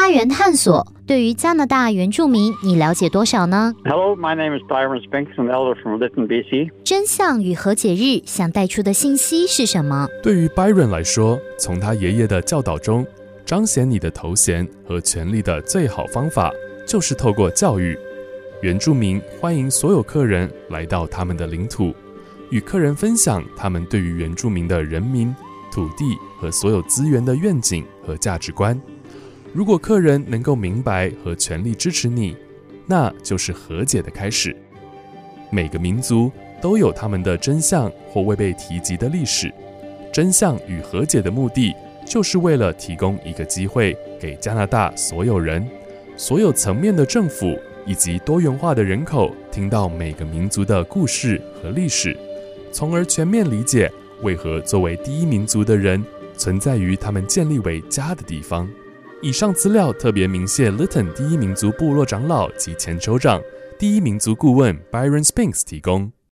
家园探索，对于加拿大原住民，你了解多少呢？ Hello, my name is Byron Spinks. I'm an elder from Lytton, BC. 真相与和解日想带出的信息是什么？ 对于 Byron 来说，从他爷爷的教导中，彰显你的头衔和权力的最好方法，就是透过教育。原住民欢迎所有客人来到他们的领土，与客人分享他们对于原住民的人民、土地和所有资源的愿景和价值观。如果客人能够明白和全力支持你，那就是和解的开始。每个民族都有他们的真相或未被提及的历史。真相与和解的目的，就是为了提供一个机会给加拿大所有人、所有层面的政府以及多元化的人口，听到每个民族的故事和历史，从而全面理解为何作为第一民族的人存在于他们建立为家的地方。以上资料特别鸣谢 Lytton 第一民族部落长老及前酋长、第一民族顾问 Byron Spinks 提供。